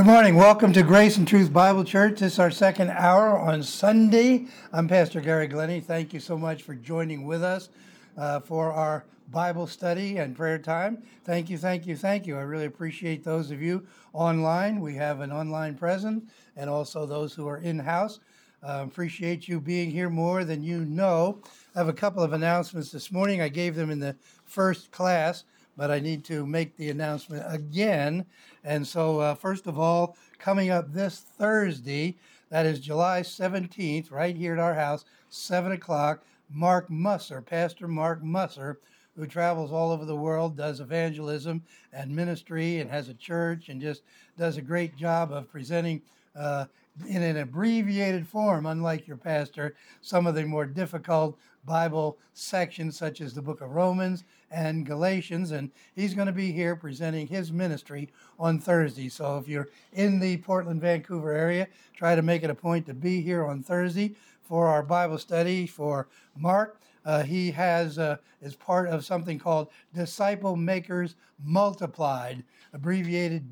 Good morning. Welcome to Grace and Truth Bible Church. This is our second hour on Sunday. I'm Pastor Gary Glennie. Thank you so much for joining with us for our Bible study and prayer time. Thank you, thank you, thank you. I really appreciate those of you online. We have an online presence and also those who are in-house. Appreciate you being here more than you know. I have a couple of announcements this morning. I gave them in the first class, but I need to make the announcement again. And so, first of all, coming up this Thursday, that is July 17th, right here at our house, 7 o'clock, Mark Musser, Pastor Mark Musser, who travels all over the world, does evangelism and ministry and has a church and just does a great job of presenting in an abbreviated form, unlike your pastor, some of the more difficult Bible sections such as the book of Romans and Galatians, and he's going to be here presenting his ministry on Thursday. So if you're in the Portland, Vancouver area, try to make it a point to be here on Thursday for our Bible study for Mark. He is part of something called Disciple Makers Multiplied, abbreviated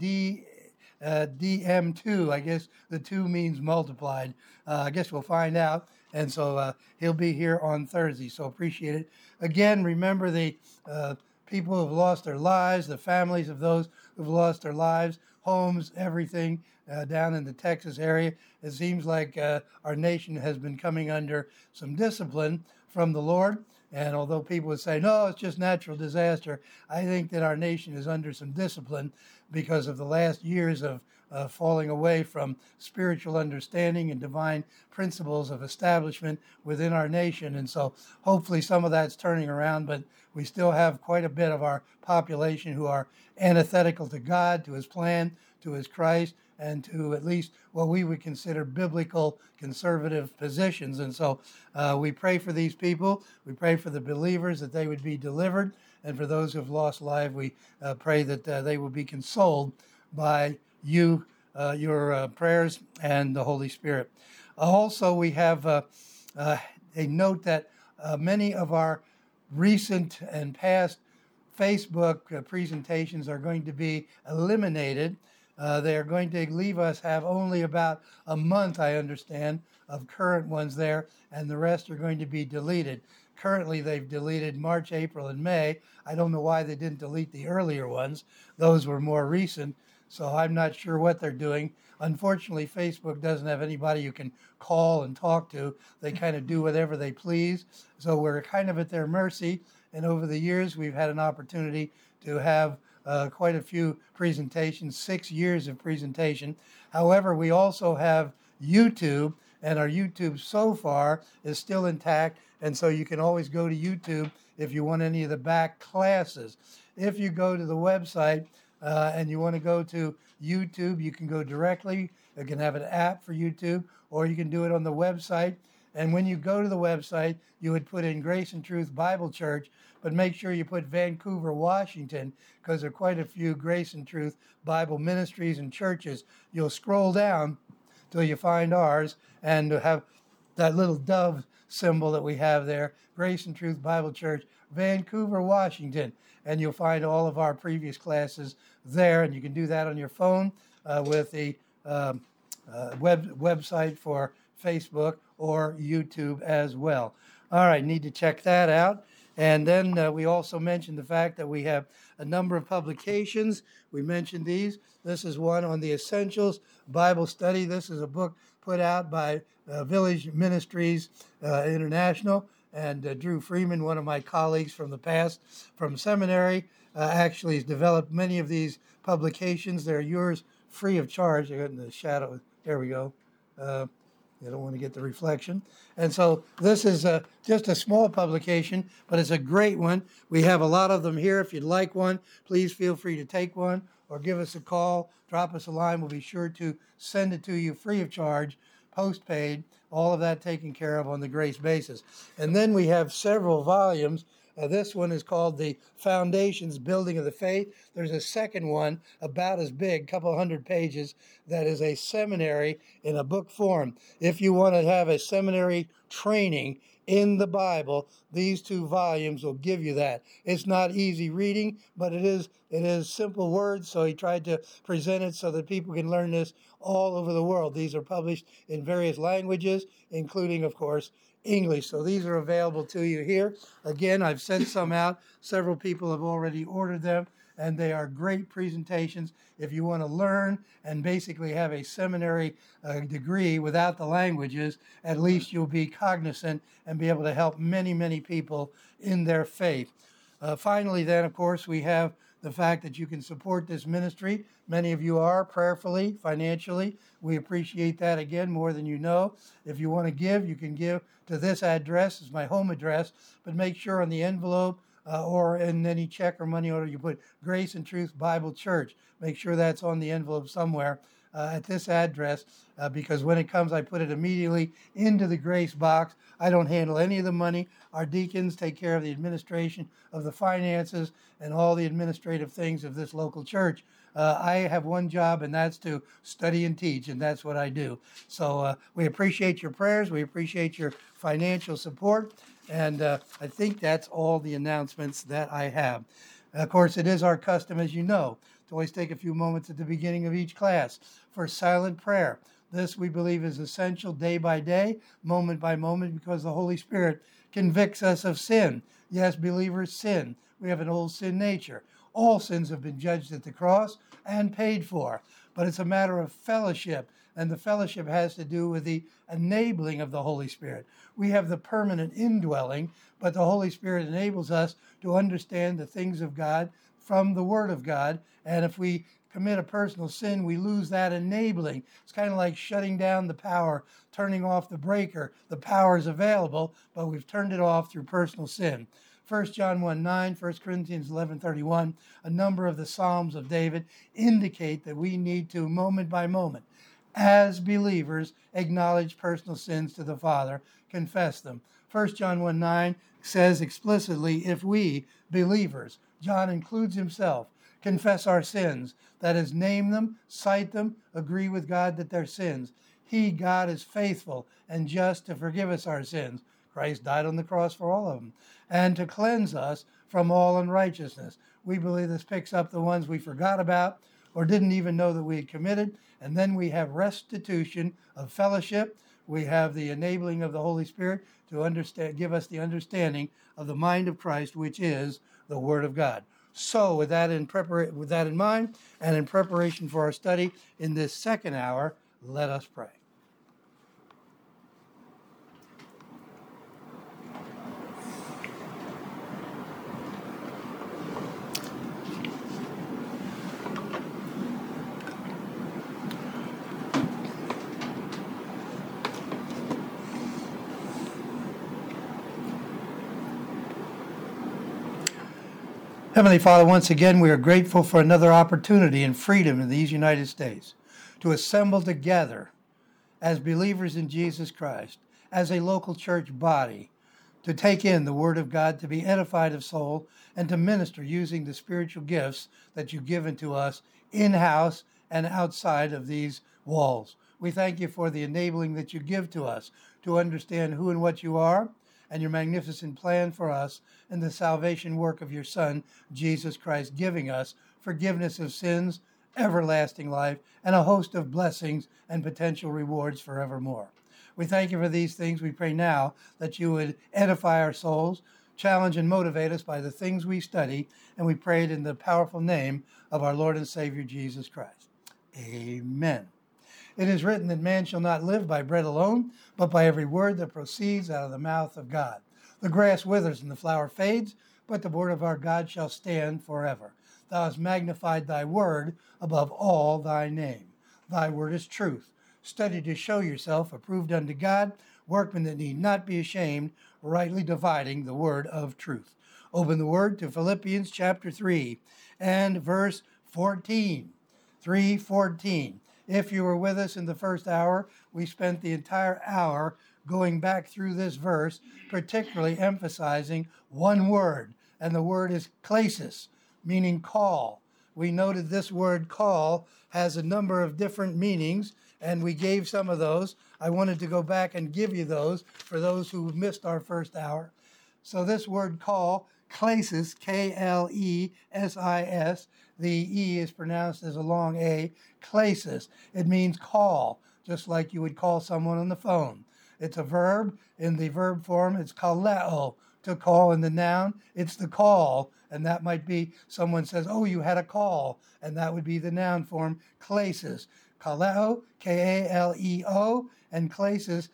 DM2. I guess the 2 means multiplied. I guess we'll find out. And so he'll be here on Thursday. So appreciate it. Again, remember the people who have lost their lives, the families of those who've lost their lives, homes, everything down in the Texas area. It seems like our nation has been coming under some discipline from the Lord. And although people would say, no, it's just natural disaster, I think that our nation is under some discipline because of the last years of falling away from spiritual understanding and divine principles of establishment within our nation. And so hopefully some of that's turning around, but we still have quite a bit of our population who are antithetical to God, to his plan, to his Christ, and to at least what we would consider biblical conservative positions. And so we pray for these people. We pray for the believers that they would be delivered. And for those who have lost life, we pray that they will be consoled by you, your prayers, and the Holy Spirit. Also, we have a note that many of our recent and past Facebook presentations are going to be eliminated. They are going to leave us have only about a month, I understand, of current ones there, and the rest are going to be deleted. Currently, they've deleted March, April, and May. I don't know why they didn't delete the earlier ones. Those were more recent, so I'm not sure what they're doing. Unfortunately, Facebook doesn't have anybody you can call and talk to. They kind of do whatever they please, so we're kind of at their mercy. And over the years, we've had an opportunity to have quite a few presentations, 6 years of presentation. However, we also have YouTube, and our YouTube so far is still intact, and so you can always go to YouTube if you want any of the back classes. If you go to the website and you want to go to YouTube, you can go directly. You can have an app for YouTube, or you can do it on the website. And when you go to the website, you would put in Grace and Truth Bible Church, but make sure you put Vancouver, Washington, because there are quite a few Grace and Truth Bible ministries and churches. You'll scroll down till you find ours and have that little dove symbol that we have there, Grace and Truth Bible Church, Vancouver, Washington. And you'll find all of our previous classes there, and you can do that on your phone with the website for Facebook or YouTube as well. All right, need to check that out. And then we also mentioned the fact that we have a number of publications. We mentioned these. This is one on the Essentials Bible Study. This is a book put out by Village Ministries International. And Drew Freeman, one of my colleagues from the past from seminary, actually has developed many of these publications. They're yours free of charge. I got in the shadow. There we go. You don't want to get the reflection. And so this is just a small publication, but it's a great one. We have a lot of them here. If you'd like one, please feel free to take one or give us a call, drop us a line. We'll be sure to send it to you free of charge, postpaid, all of that taken care of on the grace basis. And then we have several volumes This one is called The Foundations Building of the Faith. There's a second one about as big, couple hundred pages, that is a seminary in a book form. If you want to have a seminary training in the Bible, these two volumes will give you that. It's not easy reading, but it is simple words, so he tried to present it so that people can learn this all over the world. These are published in various languages, including, of course, English. So these are available to you here. Again, I've sent some out. Several people have already ordered them, and they are great presentations. If you want to learn and basically have a seminary degree without the languages, at least you'll be cognizant and be able to help many, many people in their faith. Finally, then, of course, we have the fact that you can support this ministry. Many of you are prayerfully, financially. We appreciate that, again, more than you know. If you want to give, you can give to this address. It's my home address, but make sure on the envelope or in any check or money order you put Grace and Truth Bible Church. Make sure that's on the envelope somewhere at this address because when it comes, I put it immediately into the Grace box. I don't handle any of the money. Our deacons take care of the administration of the finances and all the administrative things of this local church. I have one job, and that's to study and teach, and that's what I do. So we appreciate your prayers. We appreciate your financial support, and I think that's all the announcements that I have. Of course, it is our custom, as you know, to always take a few moments at the beginning of each class for silent prayer. This, we believe, is essential day by day, moment by moment, because the Holy Spirit convicts us of sin. Yes, believers sin. We have an old sin nature. All sins have been judged at the cross and paid for. But it's a matter of fellowship, and the fellowship has to do with the enabling of the Holy Spirit. We have the permanent indwelling, but the Holy Spirit enables us to understand the things of God from the Word of God. And if we commit a personal sin, we lose that enabling. It's kind of like shutting down the power, turning off the breaker. The power is available, but we've turned it off through personal sin. 1 John 1:9, 1 Corinthians 11:31, a number of the Psalms of David indicate that we need to, moment by moment, as believers, acknowledge personal sins to the Father, confess them. 1 John 1:9 says explicitly, if we, believers, John includes himself, confess our sins, that is, name them, cite them, agree with God that they're sins. He, God, is faithful and just to forgive us our sins. Christ died on the cross for all of them, and to cleanse us from all unrighteousness. We believe this picks up the ones we forgot about or didn't even know that we had committed. And then we have restitution of fellowship. We have the enabling of the Holy Spirit to understand, give us the understanding of the mind of Christ, which is the Word of God. So with that in mind, and in preparation for our study in this second hour, let us pray. Heavenly Father, once again, we are grateful for another opportunity and freedom in these United States to assemble together as believers in Jesus Christ, as a local church body, to take in the Word of God, to be edified of soul, and to minister using the spiritual gifts that you've given to us in-house and outside of these walls. We thank you for the enabling that you give to us to understand who and what you are, and your magnificent plan for us and the salvation work of your Son, Jesus Christ, giving us forgiveness of sins, everlasting life, and a host of blessings and potential rewards forevermore. We thank you for these things. We pray now that you would edify our souls, challenge and motivate us by the things we study, and we pray it in the powerful name of our Lord and Savior, Jesus Christ. Amen. It is written that man shall not live by bread alone, but by every word that proceeds out of the mouth of God. The grass withers and the flower fades, but the word of our God shall stand forever. Thou hast magnified thy word above all thy name. Thy word is truth. Study to show yourself approved unto God, workmen that need not be ashamed, rightly dividing the word of truth. Open the word to Philippians chapter 3 and verse 14. 3:14. If you were with us in the first hour, we spent the entire hour going back through this verse, particularly emphasizing one word, and the word is klesis, meaning call. We noted this word call has a number of different meanings, and we gave some of those. I wanted to go back and give you those for those who missed our first hour. So this word call, klesis, K-L-E-S-I-S, the E is pronounced as a long A, klesis. It means call, just like you would call someone on the phone. It's a verb. In the verb form, it's kaleo, to call. In the noun, it's the call. And that might be someone says, oh, you had a call. And that would be the noun form, klesis. Kaleo, K-A-L-E-O, and klesis,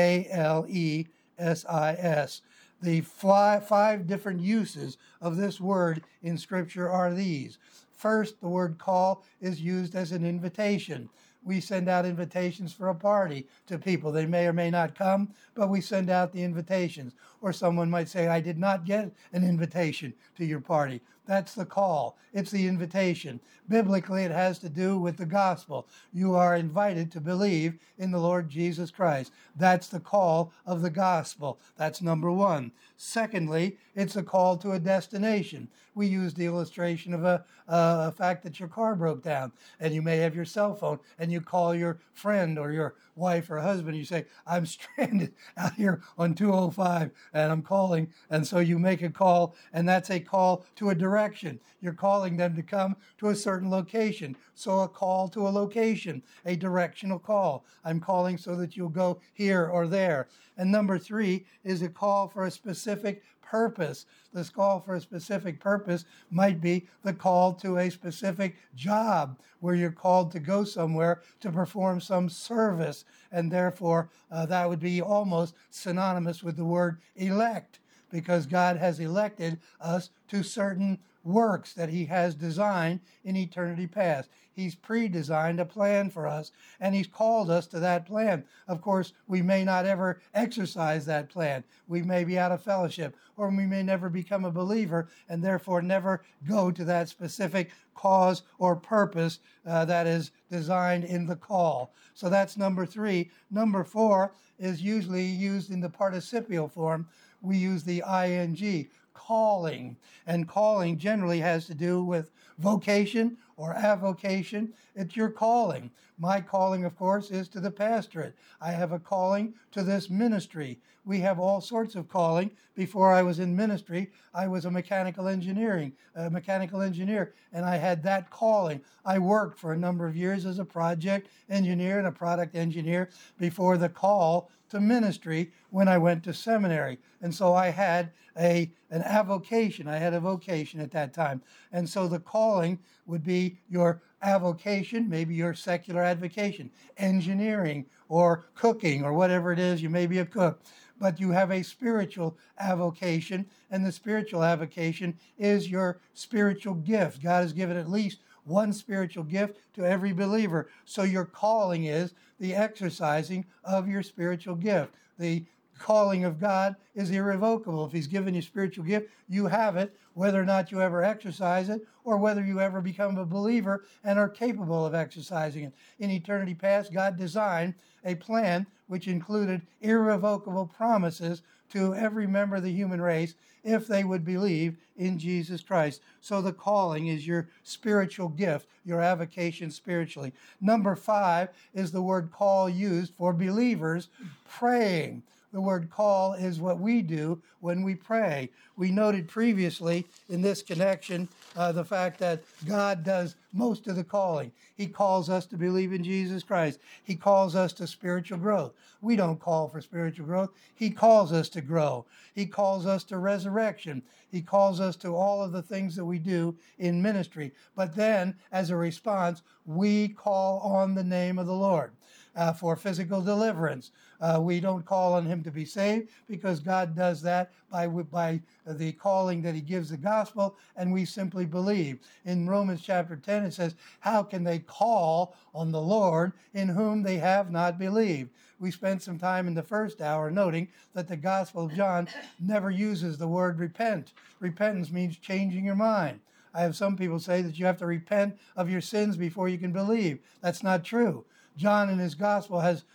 K-L-E-S-I-S. The five different uses of this word in Scripture are these. First, the word call is used as an invitation. We send out invitations for a party to people. They may or may not come, but we send out the invitations. Or someone might say, I did not get an invitation to your party. That's the call. It's the invitation. Biblically, it has to do with the gospel. You are invited to believe in the Lord Jesus Christ. That's the call of the gospel. That's number one. Secondly, it's a call to a destination. We use the illustration of a fact that your car broke down, and you may have your cell phone, and you call your friend or your wife or husband. You say, I'm stranded out here on 205, and I'm calling. And so you make a call, and that's a call to a direction. You're calling them to come to a certain location. So a call to a location, a directional call. I'm calling so that you'll go here or there. And number three is a call for a specific purpose. This call for a specific purpose might be the call to a specific job, where you're called to go somewhere to perform some service, and therefore that would be almost synonymous with the word elect, because God has elected us to certain works that he has designed in eternity past. He's pre-designed a plan for us, and he's called us to that plan. Of course, we may not ever exercise that plan. We may be out of fellowship, or we may never become a believer, and therefore never go to that specific cause or purpose that is designed in the call. So that's number three. Number four is usually used in the participial form. We use the ing, calling. And calling generally has to do with vocation or avocation. It's your calling. My calling, of course, is to the pastorate. I have a calling to this ministry. We have all sorts of calling. Before I was in ministry, I was a mechanical engineer, and I had that calling. I worked for a number of years as a project engineer and a product engineer before the call to ministry when I went to seminary. And so I had an avocation. I had a vocation at that time. And so the calling would be your avocation, maybe your secular avocation, engineering or cooking or whatever it is. You may be a cook, but you have a spiritual avocation, and the spiritual avocation is your spiritual gift. God has given at least one spiritual gift to every believer. So your calling is the exercising of your spiritual gift. The calling of God is irrevocable. If he's given you spiritual gift, you have it, whether or not you ever exercise it or whether you ever become a believer and are capable of exercising it. In eternity past, God designed a plan which included irrevocable promises to every member of the human race if they would believe in Jesus Christ. So the calling is your spiritual gift, your avocation spiritually. Number five is the word call used for believers praying. The word call is what we do when we pray. We noted previously in this connection the fact that God does most of the calling. He calls us to believe in Jesus Christ. He calls us to spiritual growth. We don't call for spiritual growth. He calls us to grow. He calls us to resurrection. He calls us to all of the things that we do in ministry. But then, as a response, we call on the name of the Lord for physical deliverance. We don't call on him to be saved, because God does that by the calling that he gives the gospel, and we simply believe. In Romans chapter 10, it says, how can they call on the Lord in whom they have not believed? We spent some time in the first hour noting that the Gospel of John never uses the word repent. Repentance means changing your mind. I have some people say that you have to repent of your sins before you can believe. That's not true. John in his gospel has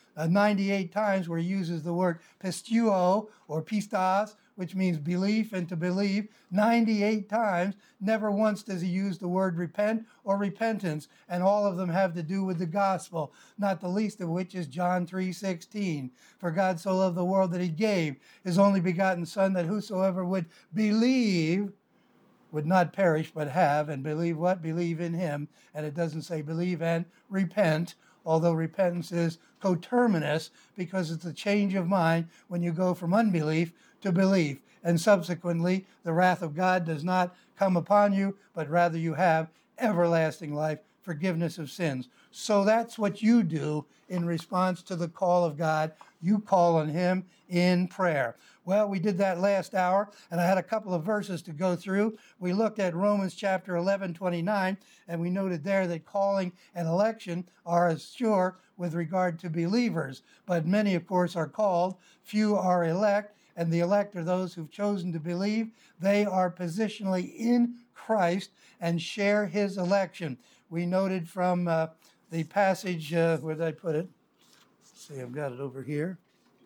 98 times where he uses the word pisteuo or pistos, which means belief and to believe. 98 times. Never once does he use the word repent or repentance, and all of them have to do with the gospel, not the least of which is John 3:16. For God so loved the world that he gave his only begotten Son, that whosoever would believe would not perish but have, and believe what? Believe in him. And it doesn't say believe and repent, although repentance is coterminous because it's a change of mind when you go from unbelief to belief. And subsequently, the wrath of God does not come upon you, but rather you have everlasting life, forgiveness of sins. So that's what you do in response to the call of God. You call on him in prayer. Well, we did that last hour, and I had a couple of verses to go through. We looked at Romans chapter 11:29, and we noted there that calling and election are as sure with regard to believers. But many, of course, are called, few are elect, and the elect are those who've chosen to believe. They are positionally in Christ and share his election. We noted from the passage, where did I put it? Let's see, I've got it over here.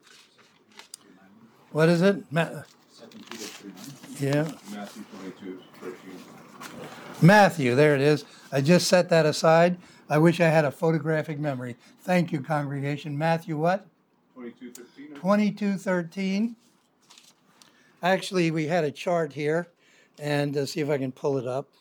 What is it? 2 Peter 3:9. Yeah. Matthew 22:13. Matthew, there it is. I just set that aside. I wish I had a photographic memory. Thank you, congregation. Matthew what? 22:13. 22:13. Actually, we had a chart here, and see if I can pull it up.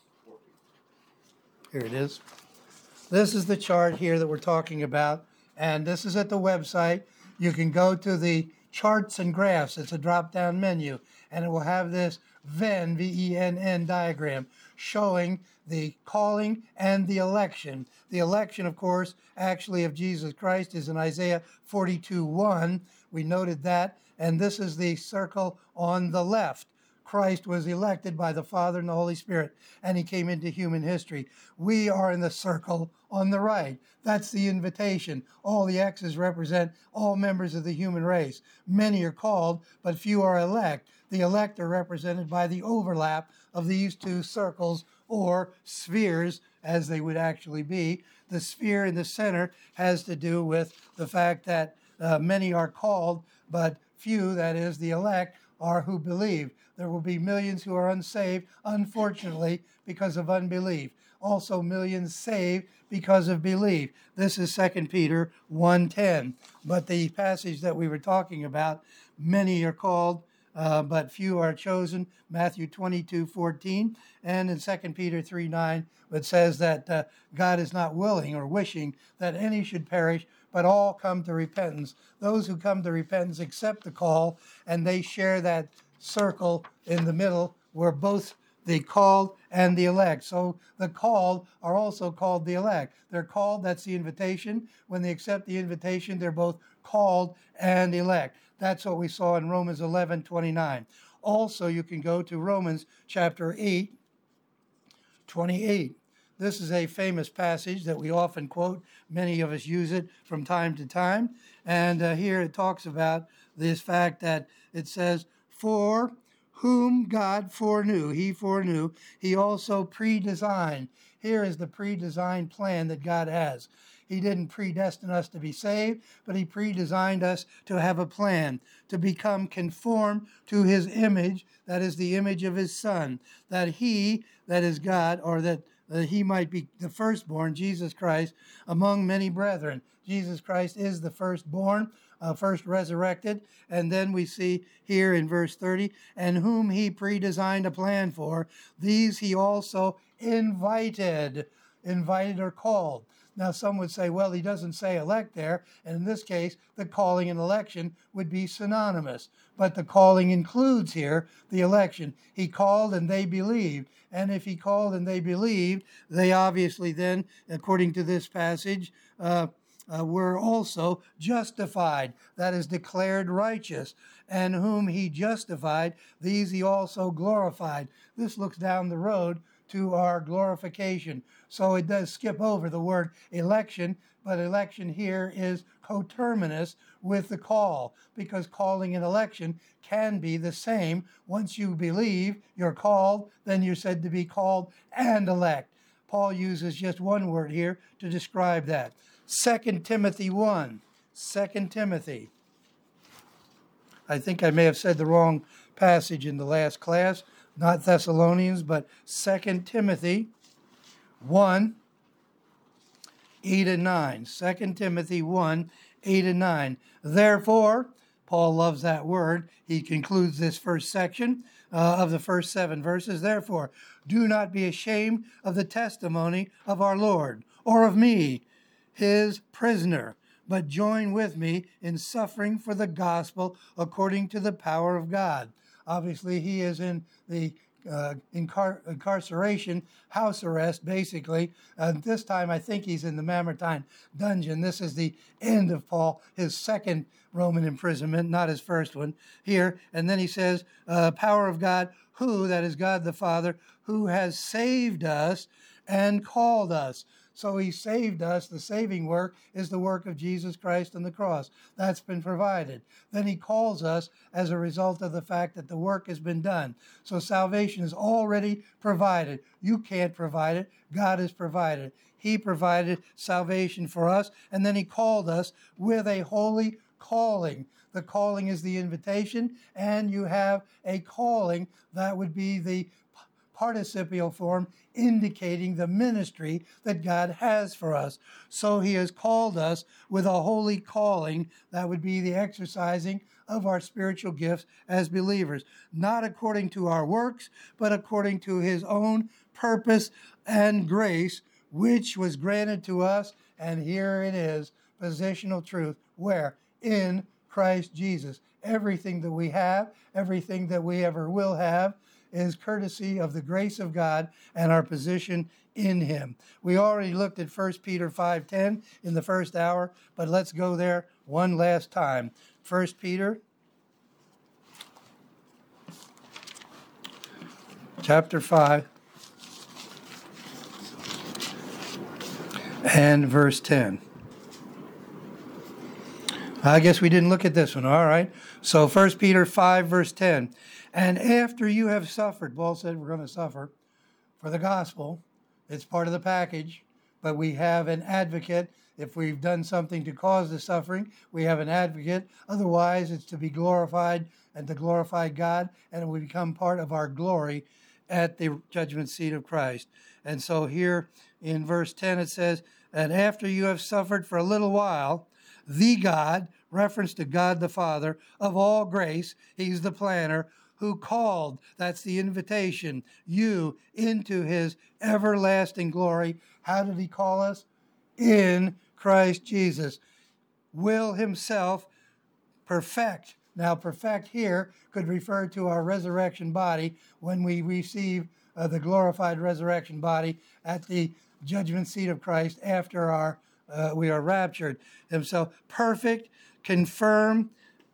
Here it is. This is the chart here that we're talking about, and this is at the website. You can go to the charts and graphs. It's a drop-down menu, and it will have this Venn, V-E-N-N diagram showing the calling and the election. The election, of course, actually of Jesus Christ is in Isaiah 42:1. We noted that, and this is the circle on the left. Christ was elected by the Father and the Holy Spirit, and he came into human history. We are in the circle on the right. That's the invitation. All the X's represent all members of the human race. Many are called, but few are elect. The elect are represented by the overlap of these two circles, or spheres, as they would actually be. The sphere in the center has to do with the fact that many are called, but few, that is, the elect, are who believe. There will be millions who are unsaved, unfortunately, because of unbelief. Also millions saved because of belief. This is 2 Peter 1:10. But the passage that we were talking about, many are called, but few are chosen, Matthew 22:14. And in 2 Peter 3:9, it says that God is not willing or wishing that any should perish, but all come to repentance. Those who come to repentance accept the call, and they share that circle in the middle where both the called and the elect. So the called are also called the elect. They're called, that's the invitation. When they accept the invitation, they're both called and elect. That's what we saw in Romans 11:29. Also, you can go to Romans chapter 8:28. This is a famous passage that we often quote. Many of us use it from time to time. And here it talks about this fact that it says, for whom God foreknew, he also predesigned. Here is the predesigned plan that God has. He didn't predestine us to be saved, but he predesigned us to have a plan, to become conformed to his image, that is the image of his Son, that he, that is God, or that he might be the firstborn, Jesus Christ, among many brethren. Jesus Christ is the firstborn, first resurrected. And then we see here in verse 30, and whom he predesigned a plan for, these he also invited or called. Now, some would say, well, he doesn't say elect there. And in this case, the calling and election would be synonymous. But the calling includes here the election. He called and they believed. And if he called and they believed, they obviously then, according to this passage, were also justified. That is, declared righteous. And whom he justified, these he also glorified. This looks down the road to our glorification. So it does skip over the word election, but election here is coterminous with the call, because calling and election can be the same. Once you believe you're called, then you're said to be called and elect. Paul uses just one word here to describe that. 2 Timothy 1. 2 Timothy. I think I may have said the wrong passage in the last class, not Thessalonians, but 2 Timothy 1, 8 and 9. 2 Timothy 1, 8 and 9. Therefore, Paul loves that word. He concludes this first section of the first 7 verses. Therefore, do not be ashamed of the testimony of our Lord, or of me, his prisoner, but join with me in suffering for the gospel according to the power of God. Obviously, he is in the incarceration, house arrest, basically. This time, I think he's in the Mamertine dungeon. This is the end of Paul, his second Roman imprisonment, not his first one here. And then he says, power of God, who, that is God the Father, who has saved us and called us. So he saved us. The saving work is the work of Jesus Christ on the cross. That's been provided. Then he calls us as a result of the fact that the work has been done. So salvation is already provided. You can't provide it. God has provided it. He provided salvation for us, and then he called us with a holy calling. The calling is the invitation, and you have a calling that would be the participial form indicating the ministry that God has for us. So he has called us with a holy calling that would be the exercising of our spiritual gifts as believers, not according to our works, but according to his own purpose and grace, which was granted to us. And here it is, positional truth, where? In Christ Jesus. Everything that we have, everything that we ever will have, is courtesy of the grace of God and our position in him. We already looked at 1 Peter 5:10 in the first hour, but let's go there one last time. 1 Peter chapter 5 and verse 10. I guess we didn't look at this one. All right. So 1 Peter 5, verse 10. And after you have suffered, Paul said we're going to suffer for the gospel. It's part of the package. But we have an advocate. If we've done something to cause the suffering, we have an advocate. Otherwise, it's to be glorified and to glorify God. And it will become part of our glory at the judgment seat of Christ. And so here in verse 10 it says, and after you have suffered for a little while, the God, reference to God the Father, of all grace, he's the planner, who called, that's the invitation, you into his everlasting glory. How did he call us? In Christ Jesus. Will himself perfect. Now, perfect here could refer to our resurrection body when we receive the glorified resurrection body at the judgment seat of Christ after we are raptured. Himself perfect, confirm,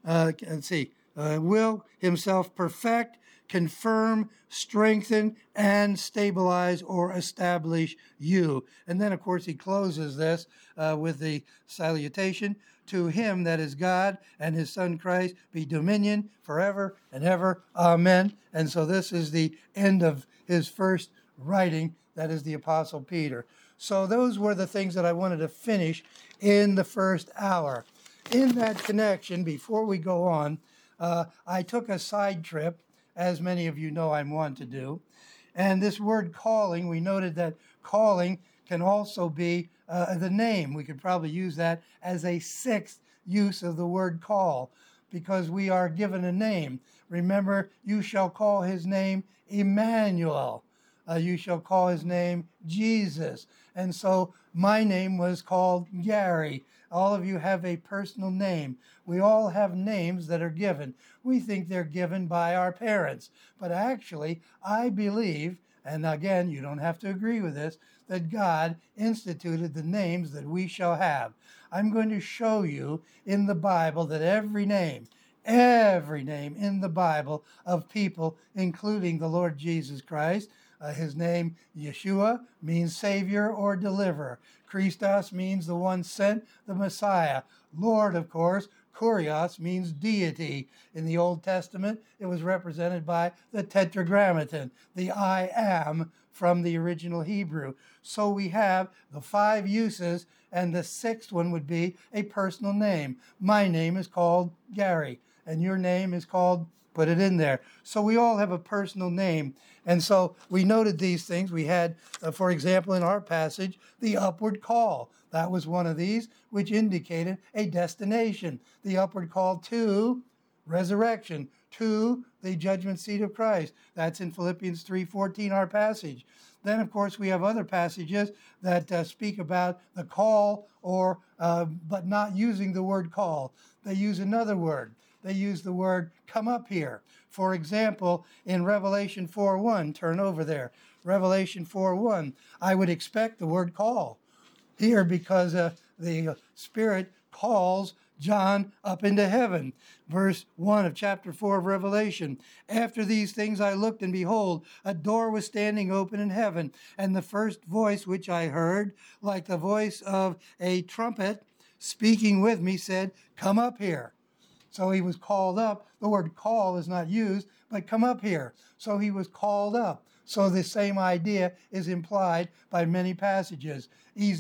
will himself perfect, confirm, strengthen, and stabilize or establish you. And then, of course, he closes this with the salutation. To him that is God and his Son Christ be dominion forever and ever. Amen. And so this is the end of his first writing. That is the Apostle Peter. So those were the things that I wanted to finish in the first hour. In that connection, before we go on, I took a side trip, as many of you know I'm one to do. And this word calling, we noted that calling can also be the name. We could probably use that as a sixth use of the word call, because we are given a name. Remember, you shall call his name Emmanuel. You shall call his name Jesus. And so my name was called Gary. All of you have a personal name. We all have names that are given. We think they're given by our parents. But actually, I believe, and again, you don't have to agree with this, that God instituted the names that we shall have. I'm going to show you in the Bible that every name in the Bible of people, including the Lord Jesus Christ, his name, Yeshua, means Savior or Deliverer. Christos means the one sent, the Messiah. Lord, of course, Kurios means deity. In the Old Testament, it was represented by the Tetragrammaton, the I am from the original Hebrew. So we have the 5 uses And the sixth one would be a personal name. My name is called Gary, and your name is called, put it in there. So we all have a personal name. And so we noted these things. We had, for example, in our passage, the upward call. That was one of these, which indicated a destination. The upward call to resurrection, to the judgment seat of Christ. That's in Philippians 3:14, our passage. Then, of course, we have other passages that speak about the call, but not using the word call. They use another word. They use the word come up here. For example, in Revelation 4:1, turn over there. Revelation 4:1, I would expect the word call here because the Spirit calls John up into heaven. Verse 1 of chapter 4 of Revelation. After these things I looked, and behold, a door was standing open in heaven. And the first voice which I heard, like the voice of a trumpet speaking with me, said, come up here. So he was called up. The word call is not used, but come up here. So he was called up. So the same idea is implied by many passages.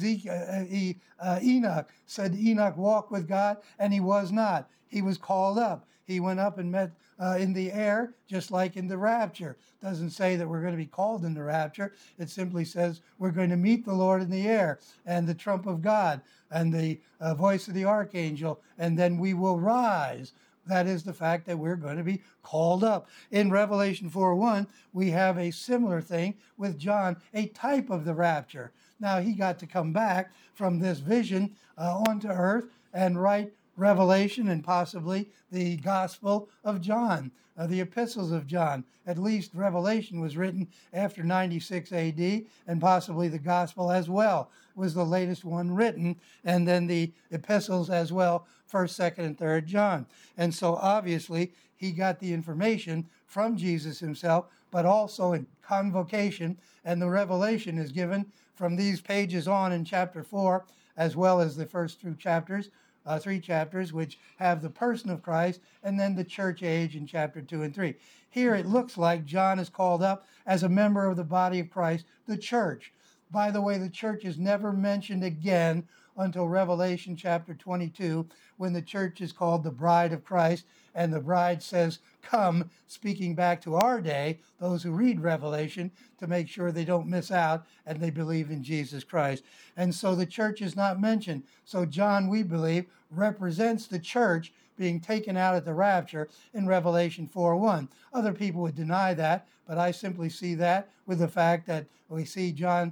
Enoch said Enoch walked with God, and he was not. He was called up. He went up and met in the air, just like in the rapture. Doesn't say that we're going to be called in the rapture. It simply says we're going to meet the Lord in the air, and the trump of God, and the voice of the archangel, and then we will rise. That is the fact that we're going to be called up. In Revelation 4:1, we have a similar thing with John, a type of the rapture. Now, he got to come back from this vision onto earth and write Revelation and possibly the Gospel of John, the epistles of John. At least Revelation was written after 96 AD, and possibly the Gospel as well was the latest one written, and then the epistles as well, 1st, 2nd, and 3rd John. And so obviously he got the information from Jesus himself, but also in convocation, and the revelation is given from these pages on in chapter 4, as well as the first three chapters, which have the person of Christ, and then the church age in chapter 2 and 3. Here it looks like John is called up as a member of the body of Christ, the church. By the way, the church is never mentioned again until Revelation chapter 22, when the church is called the bride of Christ, and the bride says, come, speaking back to our day, those who read Revelation, to make sure they don't miss out and they believe in Jesus Christ. And so the church is not mentioned. So John, we believe, represents the church being taken out at the rapture in Revelation 4:1. Other people would deny that, but I simply see that with the fact that we see John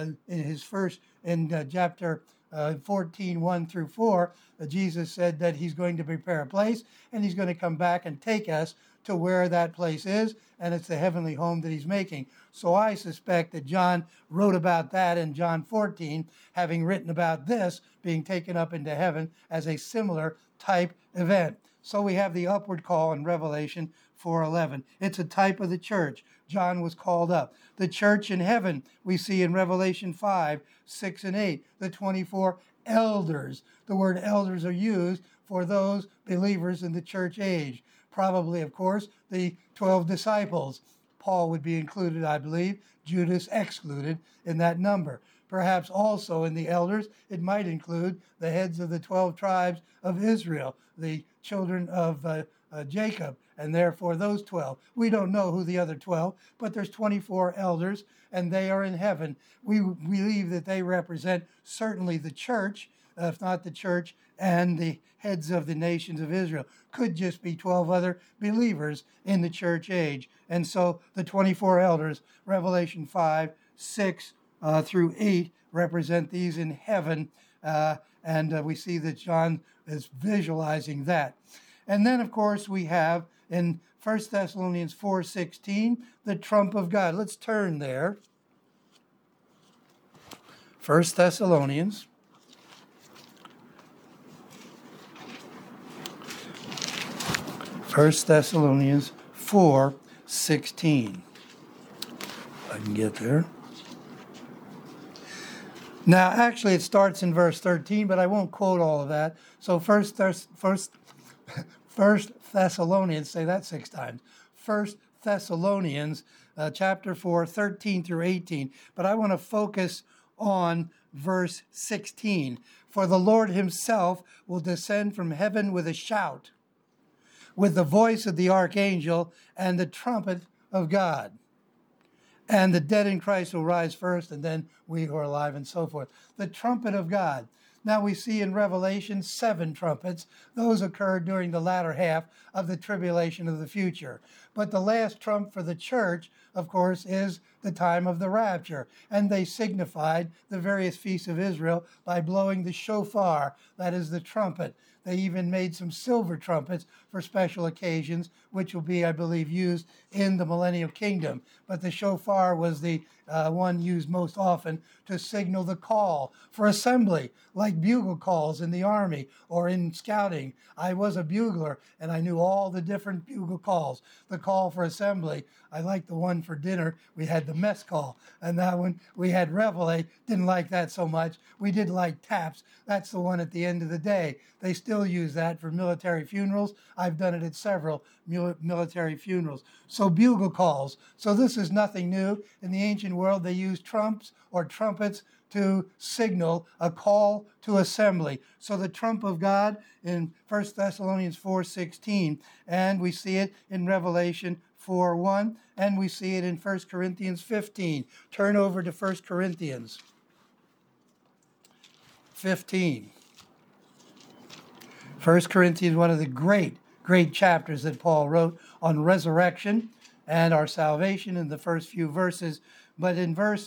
in chapter 14, 1 through 4, Jesus said that he's going to prepare a place, and he's going to come back and take us to where that place is, and it's the heavenly home that he's making. So I suspect that John wrote about that in John 14, having written about this being taken up into heaven as a similar type event. So we have the upward call in Revelation 4:11. It's a type of the church. John was called up. The church in heaven we see in Revelation 5, 6, and 8. The 24 elders. The word elders are used for those believers in the church age. Probably, of course, the 12 disciples. Paul would be included, I believe. Judas excluded in that number. Perhaps also in the elders, it might include the heads of the 12 tribes of Israel, the children of Jacob, and therefore those 12. We don't know who the other 12, but there's 24 elders, and they are in heaven. We believe that they represent certainly the church, if not the church, and the heads of the nations of Israel. Could just be 12 other believers in the church age. And so the 24 elders, Revelation 5, 6 through 8, represent these in heaven. And we see that John is visualizing that. And then, of course, we have in 1 Thessalonians 4:16, the trump of God. Let's turn there. 1 Thessalonians. First Thessalonians 4:16. I can get there. Now, actually, it starts in verse 13, but I won't quote all of that. So First Thessalonians, say that 6 times. 1 Thessalonians chapter 4, 13 through 18. But I want to focus on verse 16. For the Lord himself will descend from heaven with a shout, with the voice of the archangel and the trumpet of God. And the dead in Christ will rise first, and then we who are alive, and so forth. The trumpet of God. Now we see in Revelation 7 trumpets. Those occurred during the latter half of the tribulation of the future. But the last trump for the church, of course, is the time of the rapture. And they signified the various feasts of Israel by blowing the shofar, that is the trumpet. They even made some silver trumpets for special occasions, which will be, I believe, used in the millennial kingdom. But the shofar was the one used most often to signal the call for assembly, like bugle calls in the army or in scouting. I was a bugler, and I knew all the different bugle calls. The call for assembly, I liked the one for dinner. We had the mess call, and that one we had reveille. Didn't like that so much. We did like taps. That's the one at the end of the day. They still use that for military funerals. I've done it at several military funerals. So bugle calls. So this is nothing new. In the ancient world, they used trumps or trumpets to signal a call to assembly. So the trump of God in 1 Thessalonians 4:16, and we see it in Revelation 4:1, and we see it in 1 Corinthians 15. Turn over to 1 Corinthians 15. 1 Corinthians, one of the great chapters that Paul wrote on resurrection and our salvation in the first few verses. But in verse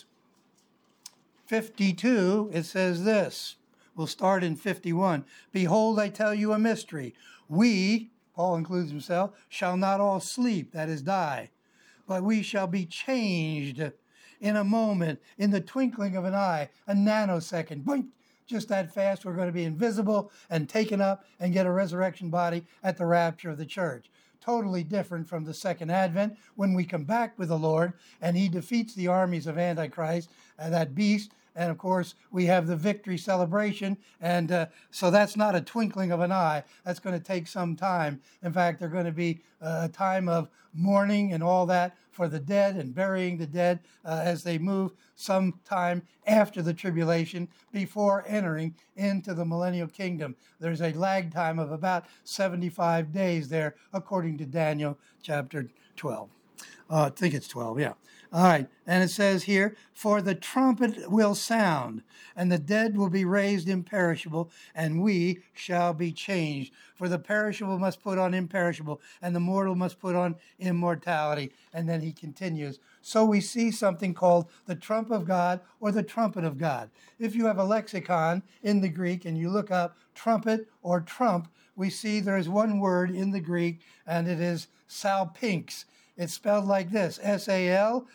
52, it says this. We'll start in 51. Behold, I tell you a mystery. We, Paul includes himself, shall not all sleep, that is, die, but we shall be changed in a moment, in the twinkling of an eye, a nanosecond. Boink! Just that fast, we're going to be invisible and taken up and get a resurrection body at the rapture of the church. Totally different from the second advent, when we come back with the Lord and he defeats the armies of Antichrist and that beast. And of course, we have the victory celebration. And so that's not a twinkling of an eye. That's going to take some time. In fact, there's going to be a time of mourning and all that for the dead and burying the dead as they move sometime after the tribulation before entering into the millennial kingdom. There's a lag time of about 75 days there, according to Daniel chapter 12. I think it's 12, yeah. All right, and it says here, for the trumpet will sound, and the dead will be raised imperishable, and we shall be changed. For the perishable must put on imperishable, and the mortal must put on immortality. And then he continues. So we see something called the trump of God or the trumpet of God. If you have a lexicon in the Greek and you look up trumpet or trump, we see there is one word in the Greek, and it is salpinx. It's spelled like this, Salpinx,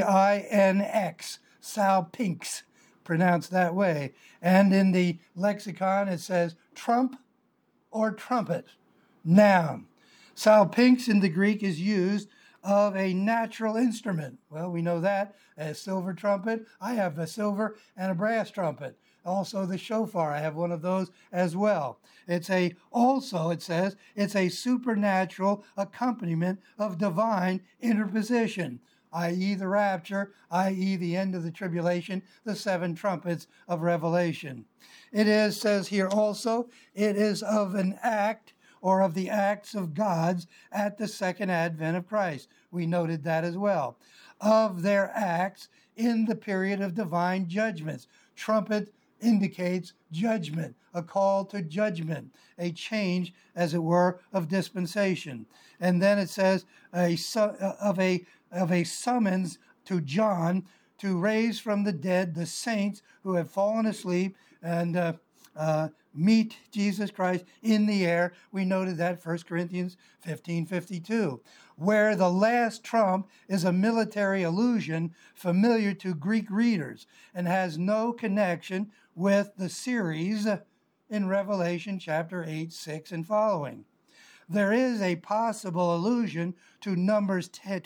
salpinx, pronounced that way. And in the lexicon, it says trump or trumpet, noun. Salpinx in the Greek is used of a natural instrument. Well, we know that, a silver trumpet. I have a silver and a brass trumpet. Also the shofar, I have one of those as well. It says it's a supernatural accompaniment of divine interposition, i.e. the rapture, i.e. the end of the tribulation, the seven trumpets of Revelation. It is, says here also, it is of an act or of the acts of God's at the second advent of Christ. We noted that as well. Of their acts in the period of divine judgments. Trumpet indicates judgment, a call to judgment, a change, as it were, of dispensation. And then it says of a summons to John to raise from the dead the saints who have fallen asleep and meet Jesus Christ in the air. We noted that 1 Corinthians 15:52, where the last trump is a military allusion familiar to Greek readers and has no connection with the series in Revelation chapter 8, 6, and following. There is a possible allusion to Numbers 10,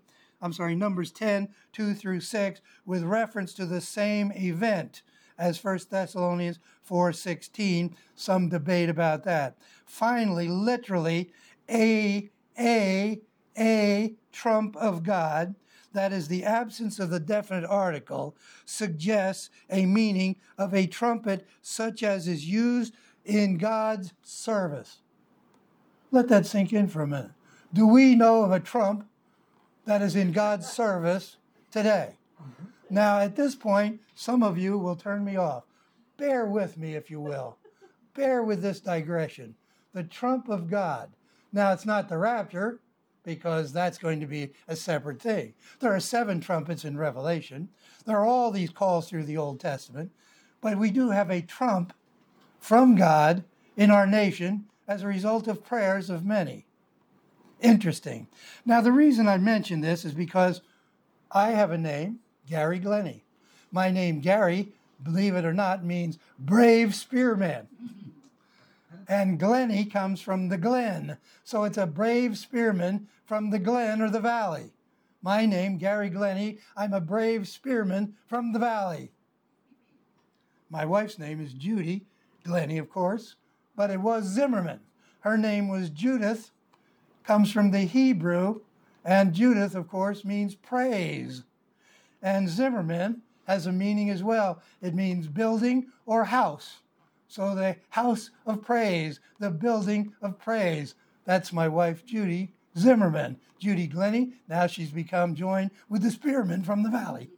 2 through 6, with reference to the same event as 1 Thessalonians 4:16. Some debate about that. Finally, literally, a trump of God. that is the absence of the definite article, suggests a meaning of a trumpet such as is used in God's service. Let that sink in for a minute. Do we know of a trump that is in God's service today? Now, at this point, some of you will turn me off. Bear with me, if you will. Bear with this digression. The trump of God. Now, it's not the rapture, because that's going to be a separate thing. There are 7 trumpets in Revelation. There are all these calls through the Old Testament. But we do have a trump from God in our nation as a result of prayers of many. Interesting. Now, the reason I mention this is because I have a name, Gary Glennie. My name, Gary, believe it or not, means brave spearman. And Glennie comes from the glen. So it's a brave spearman from the glen or the valley. My name, Gary Glennie, I'm a brave spearman from the valley. My wife's name is Judy Glennie, of course, but it was Zimmerman. Her name was Judith, comes from the Hebrew, and Judith, of course, means praise. And Zimmerman has a meaning as well. It means building or house. So the house of praise, the building of praise. That's my wife, Judy Zimmerman. Judy Glennie, now she's become joined with the spearman from the valley.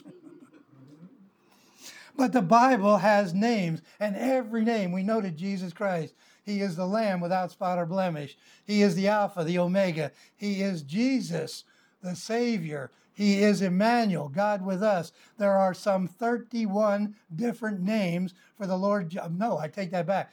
But the Bible has names, and every name, we know to Jesus Christ. He is the Lamb without spot or blemish. He is the Alpha, the Omega. He is Jesus, the Savior. He is Emmanuel, God with us. There are some 31 different names for the Lord. No, I take that back.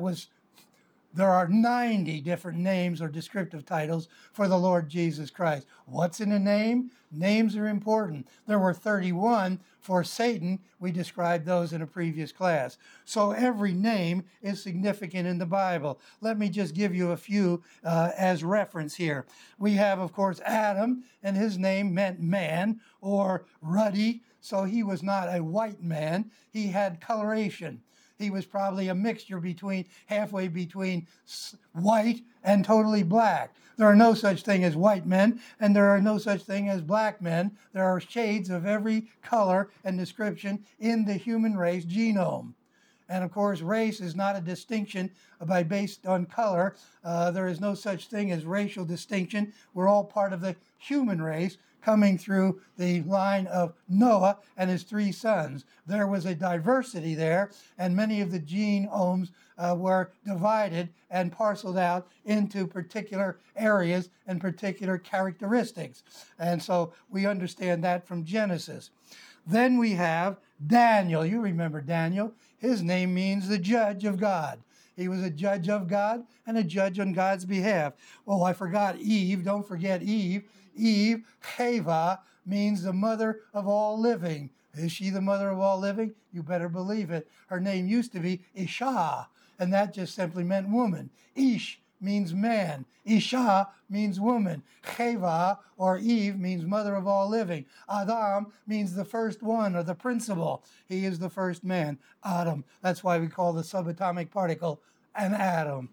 There are 90 different names or descriptive titles for the Lord Jesus Christ. What's in a name? Names are important. There were 31 for Satan. We described those in a previous class. So every name is significant in the Bible. Let me just give you a few as reference here. We have, of course, Adam, and his name meant man or ruddy. So he was not a white man. He had coloration. He was probably a mixture halfway between white and totally black. There are no such thing as white men, and there are no such thing as black men. There are shades of every color and description in the human race genome. And of course, race is not a distinction based on color. There is no such thing as racial distinction. We're all part of the human race, coming through the line of Noah and his 3 sons. There was a diversity there, and many of the genomes were divided and parceled out into particular areas and particular characteristics. And so we understand that from Genesis. Then we have Daniel. You remember Daniel. His name means the judge of God. He was a judge of God and a judge on God's behalf. Oh, I forgot Eve. Don't forget Eve. Eve, Chava, means the mother of all living. Is she the mother of all living? You better believe it. Her name used to be Isha, and that just simply meant woman. Ish means man. Isha means woman. Chava, or Eve, means mother of all living. Adam means the first one, or the principal. He is the first man, Adam. That's why we call the subatomic particle an atom.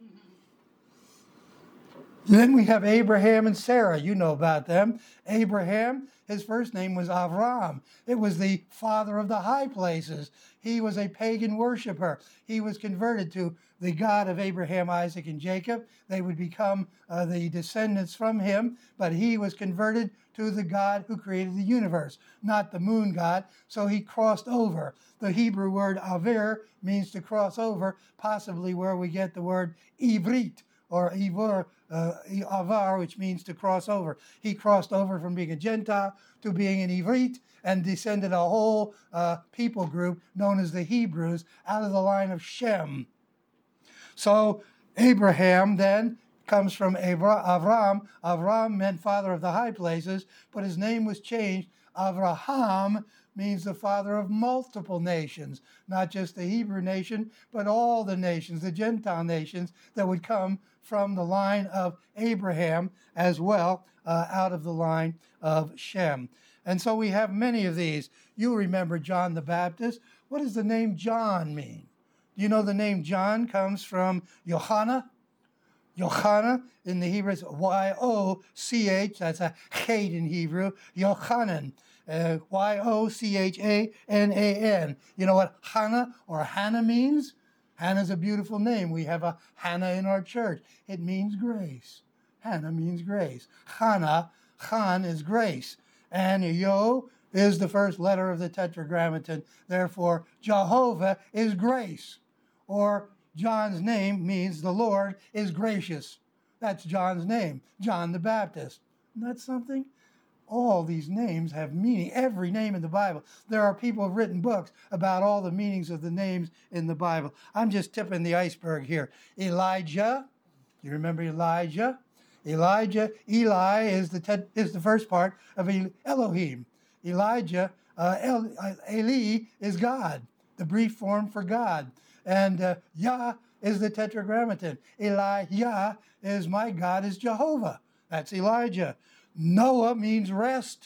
Then we have Abraham and Sarah. You know about them. Abraham, his first name was Avram. It was the father of the high places. He was a pagan worshiper. He was converted to the God of Abraham, Isaac, and Jacob. They would become the descendants from him, but he was converted to the God who created the universe, not the moon god. So he crossed over. The Hebrew word avir means to cross over, possibly where we get the word ivrit, or ivor, avar, which means to cross over. He crossed over from being a Gentile to being an Ivrit and descended a whole people group known as the Hebrews out of the line of Shem. So Abraham then comes from Avram. Avram meant father of the high places, but his name was changed. Avraham means the father of multiple nations, not just the Hebrew nation, but all the nations, the Gentile nations that would come from the line of Abraham as well, out of the line of Shem. And so we have many of these. You remember John the Baptist. What does the name John mean? Do you know the name John comes from Johanna? Yochanan in the Hebrew is Y-O-C-H. That's a chet in Hebrew. Yochanan. Y-O-C-H-A-N-A-N. You know what Hannah or Hannah means? Hannah's a beautiful name. We have a Hannah in our church. It means grace. Hannah means grace. Hannah, Chan is grace. And Yo is the first letter of the Tetragrammaton. Therefore, Jehovah is grace. Or John's name means the Lord is gracious. That's John's name, John the Baptist. Isn't that something? All these names have meaning, every name in the Bible. There are people who have written books about all the meanings of the names in the Bible. I'm just tipping the iceberg here. Elijah, you remember Elijah? Elijah, Eli is the first part of Elohim. Elijah, Eli is God, the brief form for God. And Yah is the Tetragrammaton. Yah is my God is Jehovah. That's Elijah. Noah means rest.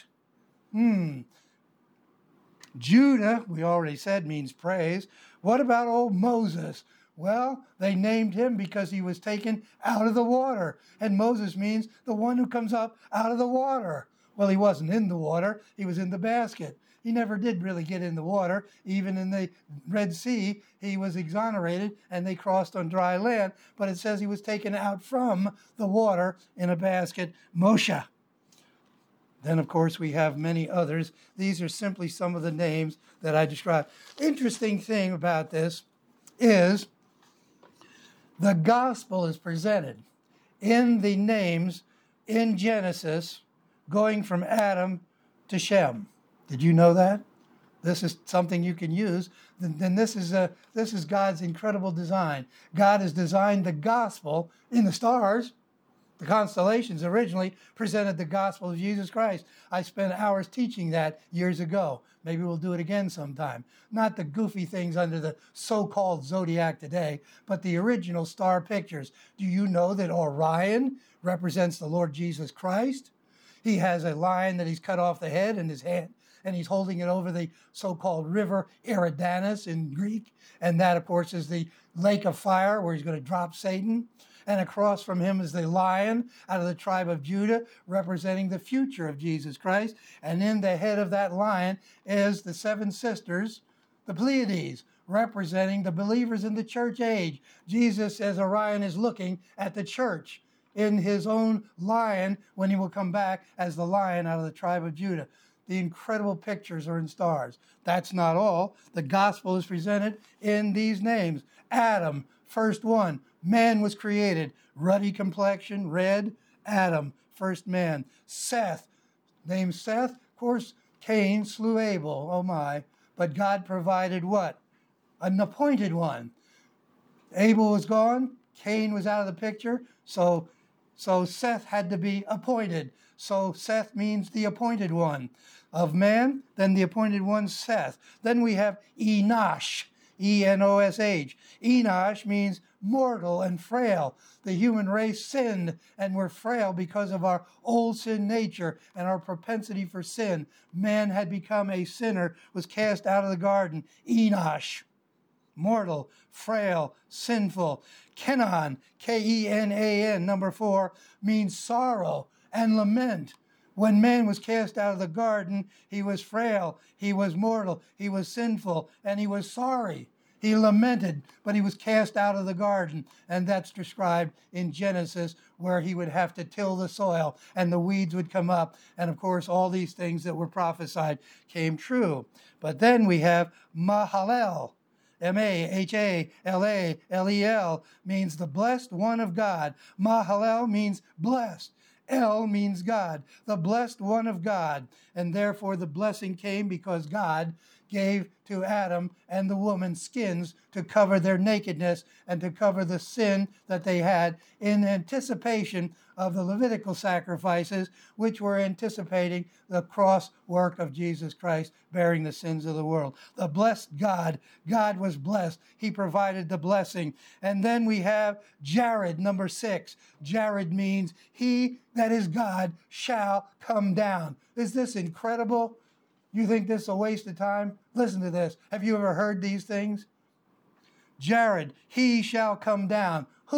Judah, we already said, means praise. What about old Moses? Well, they named him because he was taken out of the water. And Moses means the one who comes up out of the water. Well, he wasn't in the water. He was in the basket. He never did really get in the water. Even in the Red Sea, he was exonerated and they crossed on dry land. But it says he was taken out from the water in a basket. Moshe. Then, of course, we have many others. These are simply some of the names that I described. Interesting thing about this is the gospel is presented in the names in Genesis going from Adam to Shem. Did you know that? This is something you can use. Then this is God's incredible design. God has designed the gospel in the stars. The constellations originally presented the gospel of Jesus Christ. I spent hours teaching that years ago. Maybe we'll do it again sometime. Not the goofy things under the so-called zodiac today, but the original star pictures. Do you know that Orion represents the Lord Jesus Christ? He has a lion that he's cut off the head in his hand, and he's holding it over the so-called river Eridanus in Greek. And that, of course, is the lake of fire where he's going to drop Satan. And across from him is the lion out of the tribe of Judah, representing the future of Jesus Christ. And in the head of that lion is the seven sisters, the Pleiades, representing the believers in the church age. Jesus, as Orion, is looking at the church in his own lion when he will come back as the lion out of the tribe of Judah. The incredible pictures are in stars. That's not all. The gospel is presented in these names. Adam, first one. Man was created. Ruddy complexion, red. Adam, first man. Seth, named Seth. Of course, Cain slew Abel. Oh my. But God provided what? An appointed one. Abel was gone. Cain was out of the picture. So Seth had to be appointed. So Seth means the appointed one. Of man, then the appointed one, Seth. Then we have Enosh, E-N-O-S-H. Enosh means mortal and frail. The human race sinned and we're frail because of our old sin nature and our propensity for sin. Man had become a sinner, was cast out of the garden. Enosh, mortal, frail, sinful. Kenan, K-E-N-A-N, number 4, means sorrow and lament. When man was cast out of the garden, he was frail, he was mortal, he was sinful, and he was sorry. He lamented, but he was cast out of the garden. And that's described in Genesis, where he would have to till the soil and the weeds would come up. And of course, all these things that were prophesied came true. But then we have Mahalel. M-A-H-A-L-A-L-E-L means the blessed one of God. Mahalel means blessed. El means God, the blessed one of God. And therefore the blessing came because God gave to Adam and the woman skins to cover their nakedness and to cover the sin that they had in anticipation of the Levitical sacrifices, which were anticipating the cross work of Jesus Christ bearing the sins of the world. The blessed God. God was blessed. He provided the blessing. And then we have Jared, number 6. Jared means he that is God shall come down. Is this incredible? You think this is a waste of time? Listen to this. Have you ever heard these things? Jared, he shall come down. Who?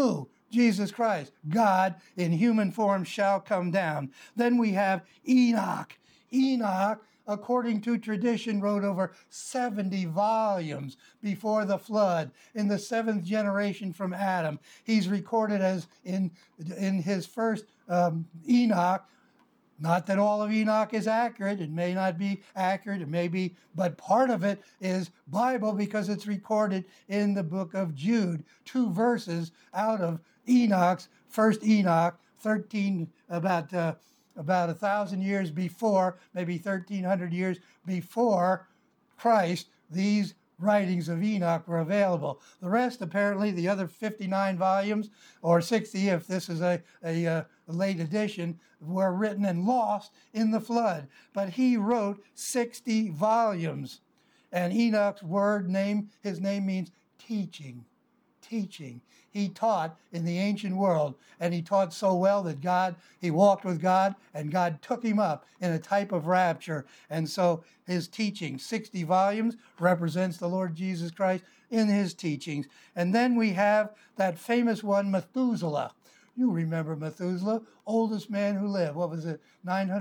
Jesus Christ. God in human form shall come down. Then we have Enoch. Enoch, according to tradition, wrote over 70 volumes before the flood in the seventh generation from Adam. He's recorded as in his first Enoch. Not that all of Enoch is accurate. It may not be accurate. It may be, but part of it is Bible because it's recorded in the book of Jude. 2 verses out of Enoch's first Enoch, 13 about 1,000 years before, maybe 1,300 years before Christ. These writings of Enoch were available. The rest, apparently, the other 59 volumes, or 60 if this is a late edition, were written and lost in the flood. But he wrote 60 volumes. And Enoch's his name means teaching. Teaching. He taught in the ancient world, and he taught so well that he walked with God, and God took him up in a type of rapture. And so his teaching, 60 volumes, represents the Lord Jesus Christ in his teachings. And then we have that famous one, Methuselah. You remember Methuselah, oldest man who lived. What was it,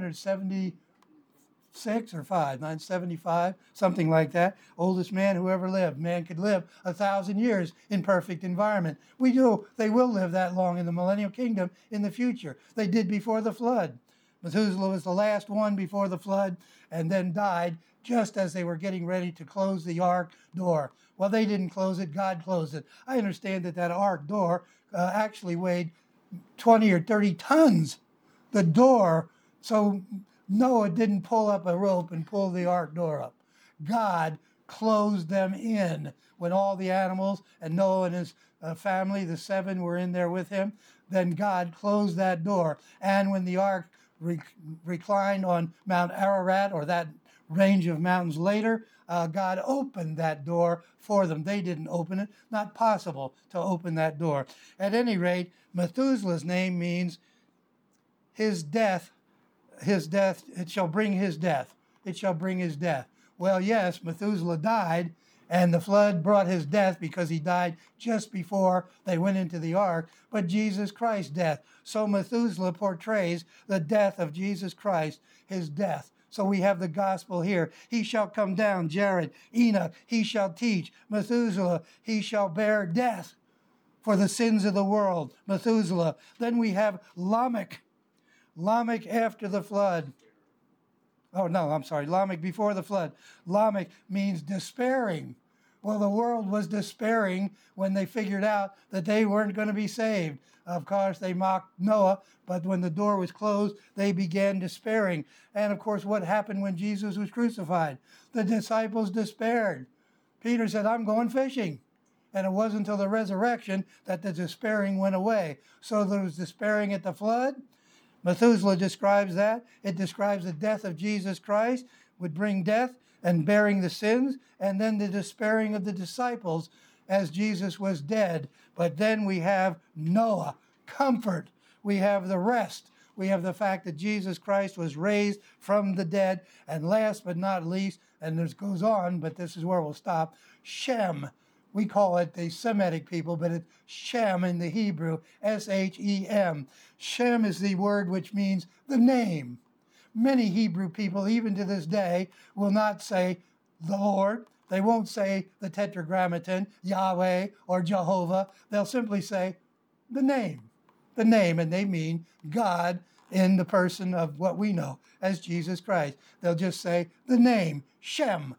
976 or 975, something like that. Oldest man who ever lived. Man could live 1,000 years in perfect environment. We do. They will live that long in the millennial kingdom in the future. They did before the flood. Methuselah was the last one before the flood and then died just as they were getting ready to close the ark door. Well, they didn't close it. God closed it. I understand that ark door actually weighed 20 or 30 tons. The door, so Noah didn't pull up a rope and pull the ark door up. God closed them in when all the animals and Noah and his family, the 7, were in there with him. Then God closed that door. And when the ark reclined on Mount Ararat, or that range of mountains later, God opened that door for them. They didn't open it. Not possible to open that door. At any rate, Methuselah's name means his death, it shall bring his death. It shall bring his death. Well, yes, Methuselah died, and the flood brought his death because he died just before they went into the ark, but Jesus Christ's death. So Methuselah portrays the death of Jesus Christ, his death. So we have the gospel here. He shall come down, Jared. Enoch, he shall teach. Methuselah, he shall bear death for the sins of the world. Methuselah. Then we have Lamech. Lamech after the flood. Lamech before the flood. Lamech means despairing. Well, the world was despairing when they figured out that they weren't going to be saved. Of course, they mocked Noah, but when the door was closed, they began despairing. And of course, what happened when Jesus was crucified? The disciples despaired. Peter said, I'm going fishing. And it wasn't until the resurrection that the despairing went away. So there was despairing at the flood. Methuselah describes that. It describes the death of Jesus Christ would bring death and bearing the sins, and then the despairing of the disciples as Jesus was dead. But then we have Noah, comfort. We have the rest. We have the fact that Jesus Christ was raised from the dead. And last but not least, and this goes on, but this is where we'll stop, Shem. We call it the Semitic people, but it's Shem in the Hebrew, S-H-E-M. Shem is the word which means the name. Many Hebrew people, even to this day, will not say the Lord. They won't say the Tetragrammaton, Yahweh, or Jehovah. They'll simply say the name, and they mean God in the person of what we know as Jesus Christ. They'll just say the name, Shem,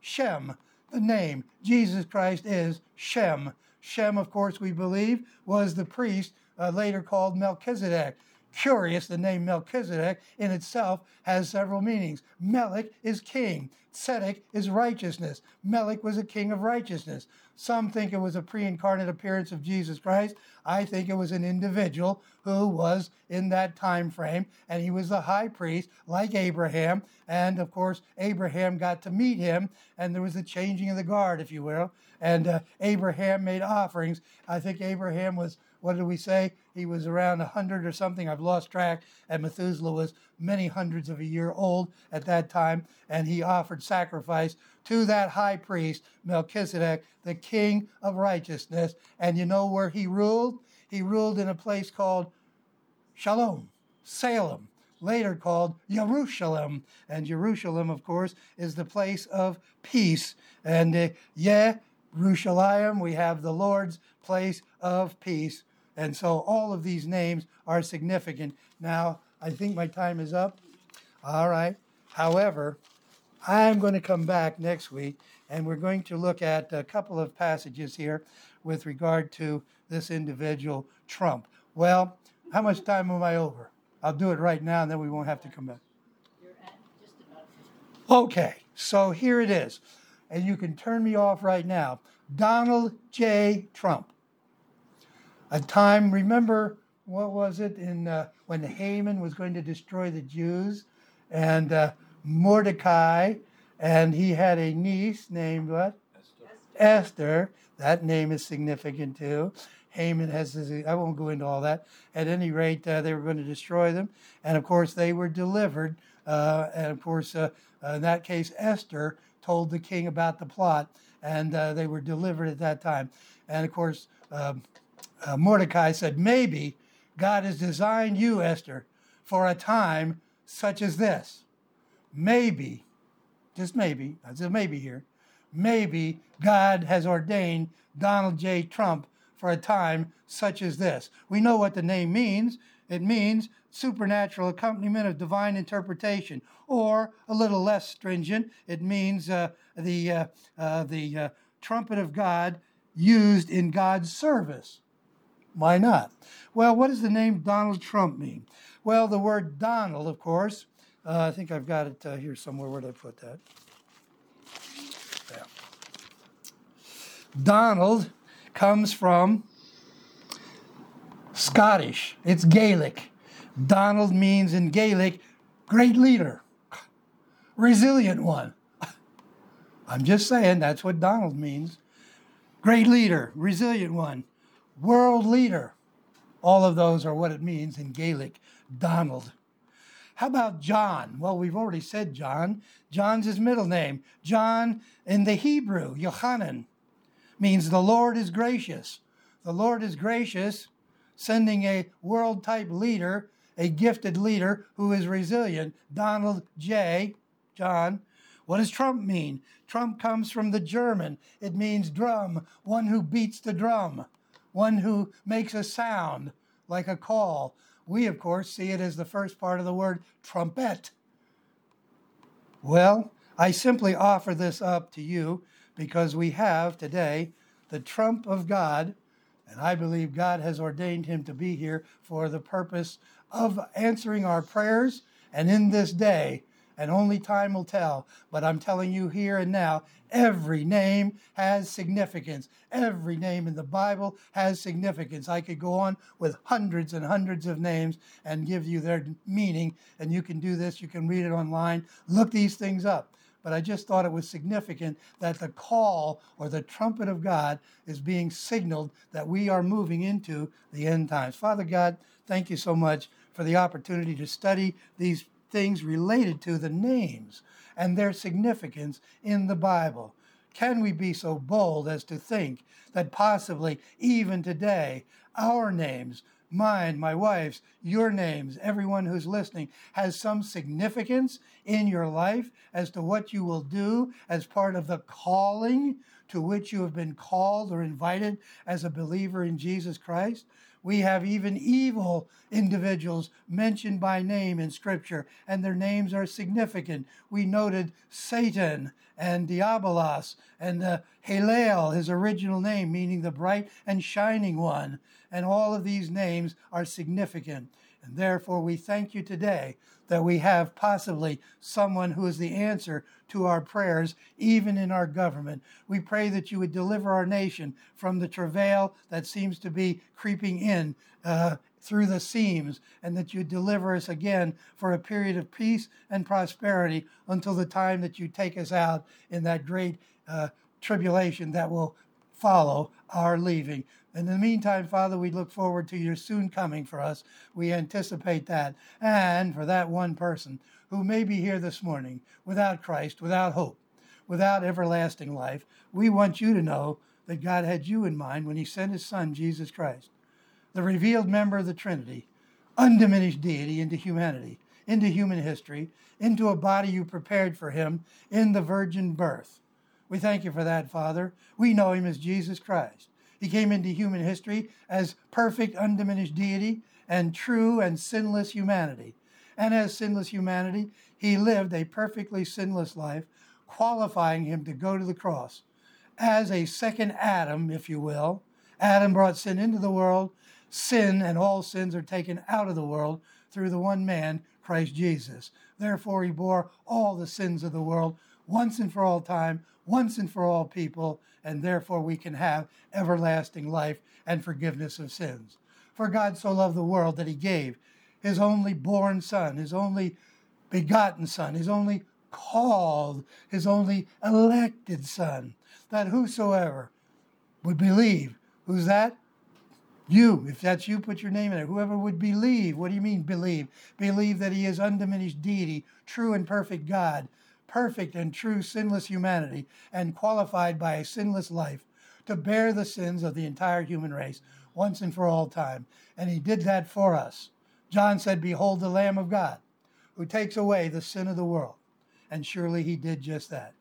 the name. Jesus Christ is Shem. Shem, of course, we believe, was the priest later called Melchizedek. Curious, the name Melchizedek in itself has several meanings. Melech is king. Tzedek is righteousness. Melech was a king of righteousness. Some think it was a pre-incarnate appearance of Jesus Christ. I think it was an individual who was in that time frame, and he was the high priest like Abraham. And of course, Abraham got to meet him, and there was a changing of the guard, if you will. And Abraham made offerings. I think Abraham was, what did we say? He was around 100 or something. I've lost track. And Methuselah was many hundreds of a year old at that time. And he offered sacrifice to that high priest, Melchizedek, the king of righteousness. And you know where he ruled? he ruled in a place called Shalom, Salem, later called Jerusalem. And Jerusalem, of course, is the place of peace. And Jerusalem, we have the Lord's place of peace. And so all of these names are significant. Now, I think my time is up. All right. However, I'm going to come back next week, and we're going to look at a couple of passages here with regard to this individual, Trump. Well, how much time am I over? I'll do it right now, and then we won't have to come back. You're at just about. Okay, so here it is. And you can turn me off right now. Donald J. Trump. A time, remember, what was it, when Haman was going to destroy the Jews? And Mordecai, and he had a niece named what? Esther. That name is significant too. Haman has this, I won't go into all that. At any rate, they were going to destroy them. And of course, they were delivered. And of course, in that case, Esther told the king about the plot, and they were delivered at that time. And of course, Mordecai said, maybe God has designed you, Esther, for a time such as this. Maybe, just maybe, I said maybe here, maybe God has ordained Donald J. Trump for a time such as this. We know what the name means. It means supernatural accompaniment of divine interpretation, or a little less stringent, it means the trumpet of God used in God's service. Why not? Well, what does the name Donald Trump mean? Well, the word Donald, of course, I think I've got it here somewhere. Where did I put that? Yeah. Donald comes from Scottish. It's Gaelic. Donald means in Gaelic, great leader, resilient one. I'm just saying that's what Donald means. Great leader, resilient one, world leader. All of those are what it means in Gaelic, Donald. How about John? Well, we've already said John. John's his middle name. John in the Hebrew, Yochanan, means the Lord is gracious. The Lord is gracious, sending a world-type leader, a gifted leader who is resilient. Donald J. John. What does Trump mean? Trump comes from the German. It means drum, one who beats the drum, one who makes a sound like a call. We, of course, see it as the first part of the word trumpet. Well, I simply offer this up to you because we have today the trump of God, and I believe God has ordained him to be here for the purpose of answering our prayers. And in this day, and only time will tell, but I'm telling you here and now, every name has significance. Every name in the Bible has significance. I could go on with hundreds and hundreds of names and give you their meaning, and you can do this, you can read it online, look these things up. But I just thought it was significant that the call or the trumpet of God is being signaled that we are moving into the end times. Father God, thank you so much for the opportunity to study these things related to the names and their significance in the Bible. Can we be so bold as to think that possibly even today our names, mine, my wife's, your names, everyone who's listening, has some significance in your life as to what you will do as part of the calling to which you have been called or invited as a believer in Jesus Christ? We have even evil individuals mentioned by name in Scripture, and their names are significant. We noted Satan and Diabolos and Halel, his original name, meaning the bright and shining one. And all of these names are significant. And therefore, we thank you today that we have possibly someone who is the answer to our prayers, even in our government. We pray that you would deliver our nation from the travail that seems to be creeping in through the seams, and that you deliver us again for a period of peace and prosperity until the time that you take us out in that great tribulation that will follow our leaving. In the meantime, Father, we look forward to your soon coming for us. We anticipate that. And for that one person who may be here this morning without Christ, without hope, without everlasting life, we want you to know that God had you in mind when he sent his Son, Jesus Christ. the revealed member of the Trinity, undiminished deity into humanity, into human history, into a body you prepared for him in the virgin birth. We thank you for that, Father. We know him as Jesus Christ. He came into human history as perfect, undiminished deity and true and sinless humanity. And as sinless humanity, he lived a perfectly sinless life, qualifying him to go to the cross as a second Adam, if you will. Adam brought sin into the world. Sin and all sins are taken out of the world through the one man, Christ Jesus. Therefore, he bore all the sins of the world once and for all time, once and for all people, and therefore we can have everlasting life and forgiveness of sins. For God so loved the world that he gave his only born Son, his only begotten Son, his only called, his only elected Son, that whosoever would believe. Who's that? You. If that's you, put your name in it. Whoever would believe. What do you mean believe? Believe that he is undiminished deity, true and perfect God, perfect and true sinless humanity, and qualified by a sinless life to bear the sins of the entire human race once and for all time. And he did that for us. John said, "Behold the Lamb of God, who takes away the sin of the world." And surely he did just that.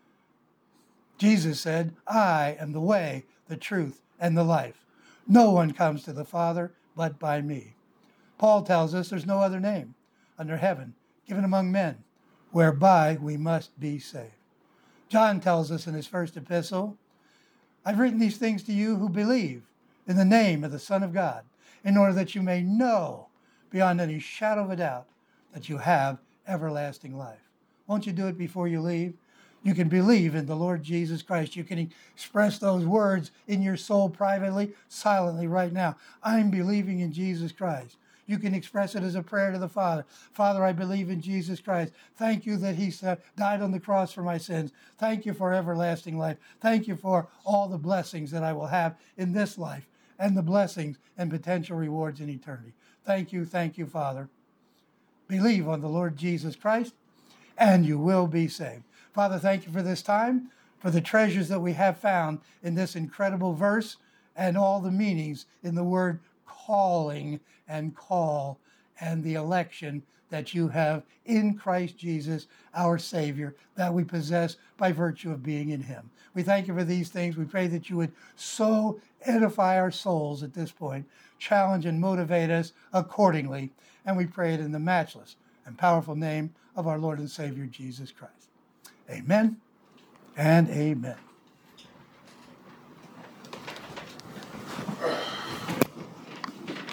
Jesus said, "I am the way, the truth, and the life. No one comes to the Father but by me." Paul tells us there's no other name under heaven given among men whereby we must be saved. John tells us in his first epistle, "I've written these things to you who believe in the name of the Son of God, in order that you may know beyond any shadow of a doubt that you have everlasting life." Won't you do it before you leave? You can believe in the Lord Jesus Christ. You can express those words in your soul privately, silently right now. I'm believing in Jesus Christ. You can express it as a prayer to the Father. Father, I believe in Jesus Christ. Thank you that he died on the cross for my sins. Thank you for everlasting life. Thank you for all the blessings that I will have in this life and the blessings and potential rewards in eternity. Thank you, Father. Believe on the Lord Jesus Christ and you will be saved. Father, thank you for this time, for the treasures that we have found in this incredible verse and all the meanings in the word calling and call and the election that you have in Christ Jesus, our Savior, that we possess by virtue of being in him. We thank you for these things. We pray that you would so edify our souls at this point, challenge and motivate us accordingly. And we pray it in the matchless and powerful name of our Lord and Savior, Jesus Christ. Amen and amen.